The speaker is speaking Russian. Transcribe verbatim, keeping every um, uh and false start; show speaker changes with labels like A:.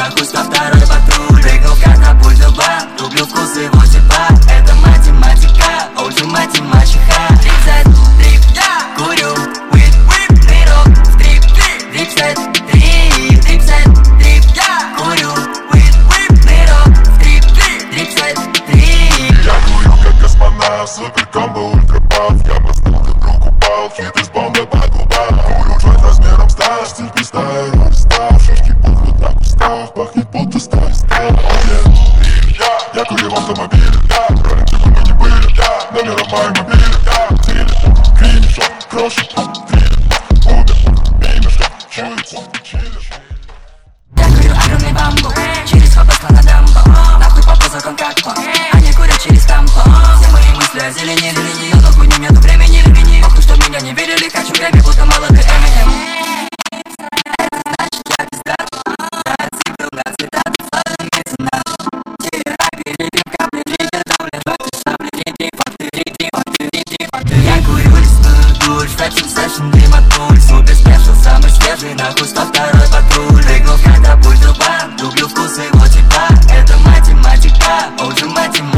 A: нахуй сто второй патруль. Прыгнул как на пульт зуба, люблю вкус его тепла. Это математика, оджи математика. Тридцать три, курю, whip, whip, нырок, стрип, тридцать три, тридцать три, курю, whip, whip, нырок, стрип, тридцать три.
B: Я курю как космонавт, супер комбо, ультрапав. Я поставил как друг упал, хит из бомбы по губам. Курю джойнт размером стаж, стиль пизда и роллстав. Шишки пухнут на кустах, пахнет будто старый став. Я курю в автомобиле, раньше бы мы не были. Номера моей мобили, телефон, криншот, крошек, триллер, убер, беймешка, чуется, чилишь.
A: Я курю огромный бамбук, через хопосло на дамбо. Нахуй по позакам как он, они курят через тампон. Все мои мысли о зелени, зелени. Но хуйни нету времени, времени. Похуй, что меня не верили, хочу грэмми, будто молодой Эминем. Значит я пиздат, я цикл на цитаты, слажен меценат. Терапия, ритм, капли, триггер, давлет, факты, шапли, ритм, факты, ритм, факты, ритм, факты. Я курю лесную дурь, фэкшн, сэшн, дым от пуль. Супер спешл, самый свежий, нахуй сто второй патруль. Прыгнул когда пульт зуба, люблю вкус его тепла. Это математика, оджи математика.